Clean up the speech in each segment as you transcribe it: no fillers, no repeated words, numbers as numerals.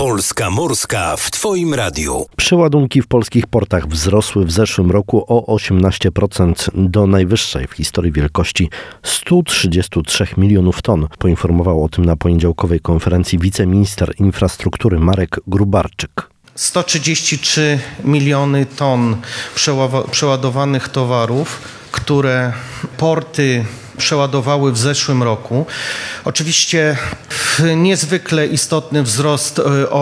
Polska Morska w Twoim radiu. Przeładunki w polskich portach wzrosły w zeszłym roku o 18% do najwyższej w historii wielkości 133 milionów ton. Poinformował o tym na poniedziałkowej konferencji wiceminister infrastruktury Marek Gróbarczyk. 133 miliony ton przeładowanych towarów, które porty przeładowały w zeszłym roku. Oczywiście niezwykle istotny wzrost o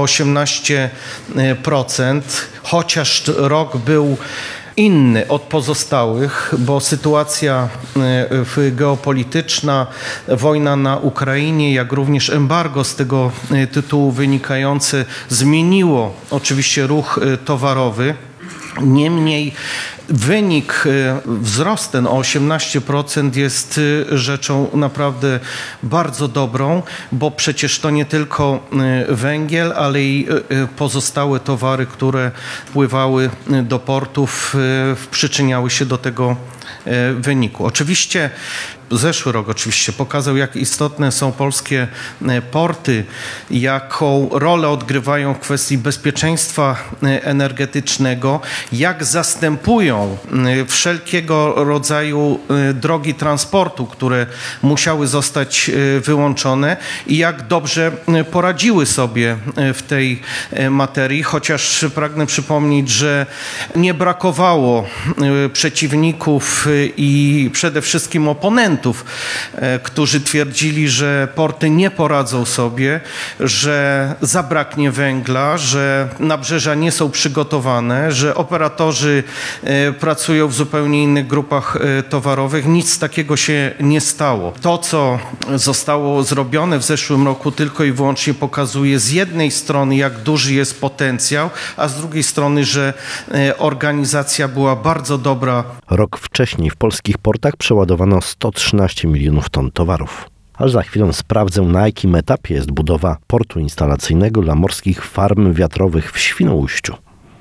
18%, chociaż rok był inny od pozostałych, bo sytuacja geopolityczna, wojna na Ukrainie, jak również embargo z tego tytułu wynikające zmieniło oczywiście ruch towarowy. Niemniej wynik, wzrost ten o 18% jest rzeczą naprawdę bardzo dobrą, bo przecież to nie tylko węgiel, ale i pozostałe towary, które wpływały do portów, przyczyniały się do tego wyniku. Oczywiście zeszły rok pokazał, jak istotne są polskie porty, jaką rolę odgrywają w kwestii bezpieczeństwa energetycznego, jak zastępują wszelkiego rodzaju drogi transportu, które musiały zostać wyłączone i jak dobrze poradziły sobie w tej materii, chociaż pragnę przypomnieć, że nie brakowało przeciwników i przede wszystkim oponentów, którzy twierdzili, że porty nie poradzą sobie, że zabraknie węgla, że nabrzeża nie są przygotowane, że operatorzy pracują w zupełnie innych grupach towarowych. Nic takiego się nie stało. To, co zostało zrobione w zeszłym roku, tylko i wyłącznie pokazuje z jednej strony, jak duży jest potencjał, a z drugiej strony, że organizacja była bardzo dobra. Rok wcześniej w polskich portach przeładowano 113 milionów ton towarów. Aż za chwilę sprawdzę, na jakim etapie jest budowa portu instalacyjnego dla morskich farm wiatrowych w Świnoujściu.